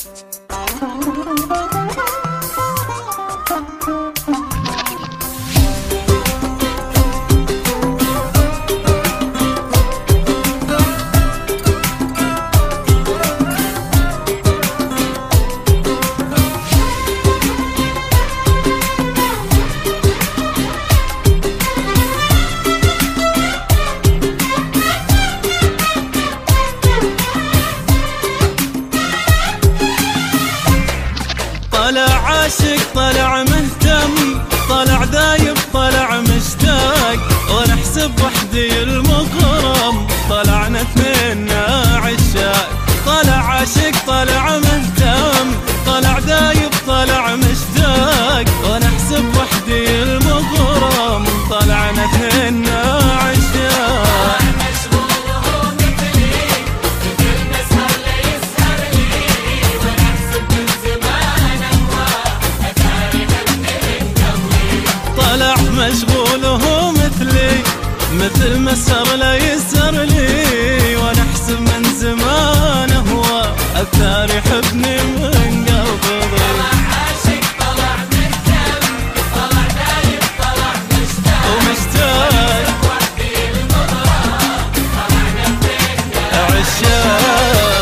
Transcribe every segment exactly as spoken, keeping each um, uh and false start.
طلع عاشق طلع مهتم، طلع دايب طلع مشتاق، ونحسب وحدي المغرم، طلعنا اثنين عشاق. طلع عاشق طلع مهتم، طلع دايب طلع مشتاق، ونحسب وحدي المغرم، طلعنا اثنين عشاق. طلع مشغوله مثلي مثل ما سر لا يسر لي، ونحسب من زمان هو أكثر يحبني من قبل. طلع عاشق طلع مهتم، طلع دايب طلع مشتاق، ومشتاق وحدي المغرم، طلعنا اثنين عشاق.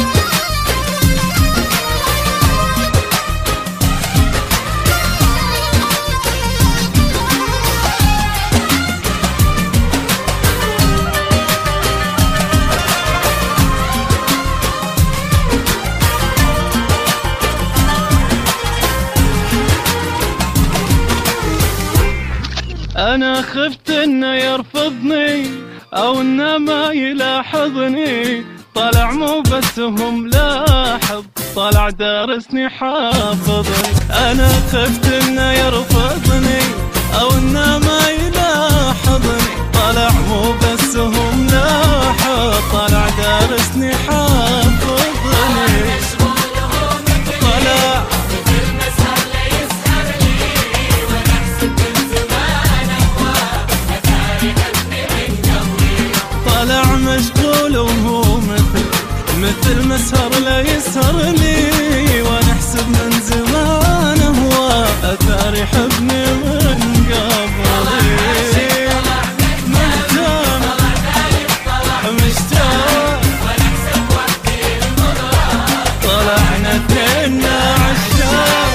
أنا خفت إنه يرفضني أو إنه ما يلاحظني، طلع مو بس هم لاحظ، طلع دارسني حافظني. أنا خفت إنه يرفضني أو إنه ما يلاحظني، طلع مو بس هم لاحظ، طلع دارسني حافظني. طلع طلع مشغول وهو مثل مثل ما سهر لا يسهر لي، ونحسب من زمان هو أثار يحبني من قبل. مهتم مشتاق، ونحسب وحدي المغرم، طلعنا اثنين عشاق.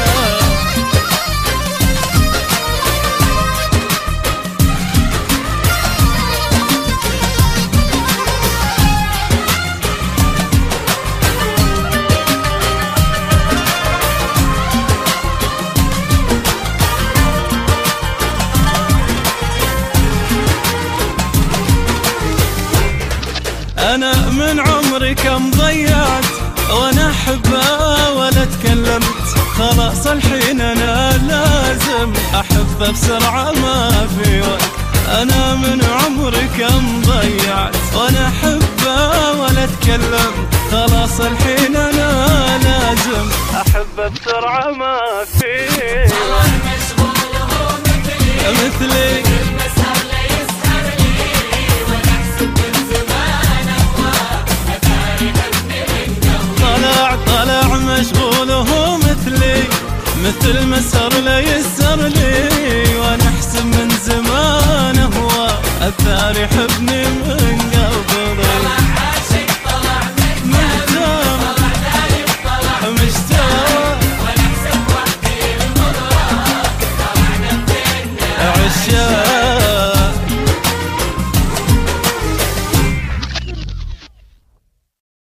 أنا من عمري كم ضيعت، وأنا أحبه ولا تكلمت، خلاص الحين أنا لازم أحبه بسرعة ما في وقت. أنا من عمري كم ضيعت، وأنا أحبه ولا تكلمت، خلاص الحين أنا لازم أحبه بسرعة ما في طلع وقت. مشغوله مثلي مثلي ما سهر لا يسهر لي، ونحسب من زمان هو أثار يحبني من قبل. طلع طلع مشغوله مثلي مثل ما سر لا يسر لي، ونحسب من زمان هو أثار يحبني من